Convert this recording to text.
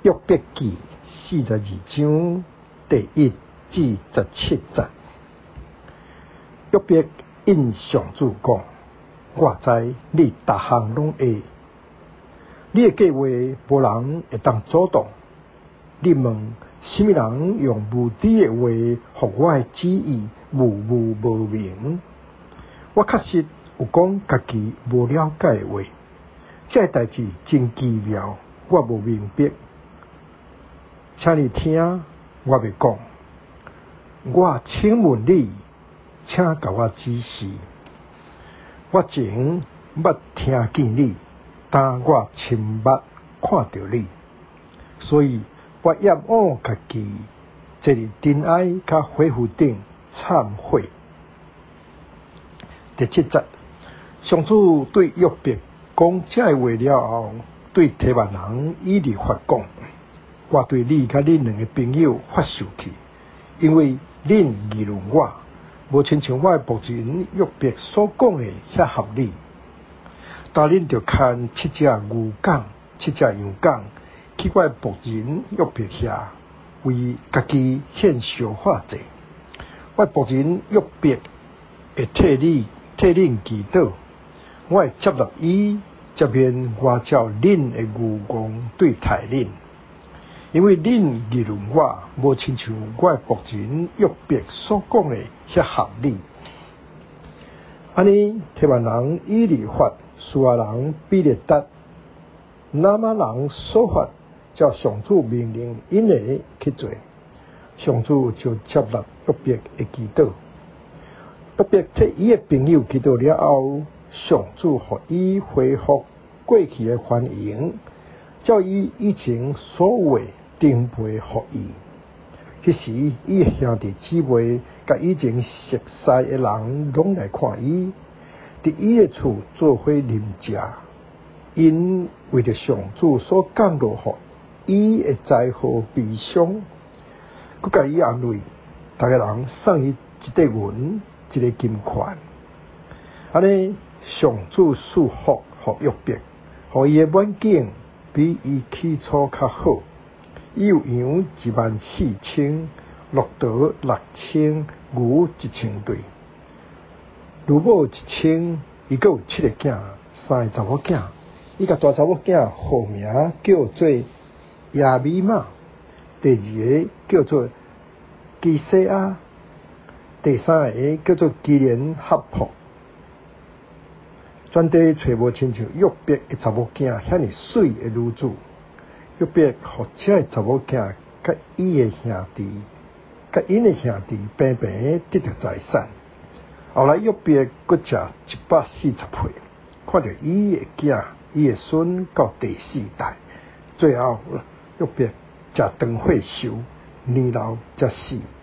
约伯记42章第1至17节。约伯应上主讲：我知你逐项拢会，你的计划无人会当阻挡。你问什么人用无知的话，互我的旨意无明？我确实有讲家己无了解的话，这代志真奇妙，我无明白。请你听，我要讲。我请问你，请甲我指示。我前捌听见你，但我亲捌看到你，所以我厌恶家己，坐伫尘埃甲火湖顶忏悔。第7节，上主对约伯讲这话了后，对提万人以利法讲：我对你甲恁两个朋友发生气，因为恁议论我，无亲像我的仆人约伯所讲的遐合理。但恁就牵7只牛犅、7只羊犅去我的仆人约伯遐，为家己献烧化祭。我的仆人约伯会替恁祈祷，我会接纳伊，才免我照恁的愚妄对待恁。因为恁议论我，无亲像我的仆人约伯所讲的遐合理。安尼，提万人以利法、苏亚人比列达、拿玛人所法，照上主命令因的去做，上主就接纳约伯的祈祷。约伯替伊的朋友祈祷了后，上主予伊恢复过去的繁荣，照伊以前所有的顶配予伊。迄时，伊的兄弟姊妹甲以前熟悉的人拢来看伊，伫伊的厝做伙啉食。因为着上主所降落予伊的灾祸悲伤，佮甲伊安慰，逐个人送伊一块银，一个金块。安尼，上主赐福予约伯，予伊的远景比伊起初较好。伊有羊14000，骆驼6000，牛1000对，女某1000，伊阁有7个囝，3个查某囝。伊甲大查某囝号名叫做亚米玛，第2个叫做基西亚，第3个叫做基连哈卜。全地找无亲像约伯的查某囝遐尼水的女子。约伯互这个查某囝甲伊的兄弟，甲因的兄弟平平得到财产。后来约伯阁食140岁，看到伊的囝、伊的孙到第4代，最后约伯食长火寿，年老才死。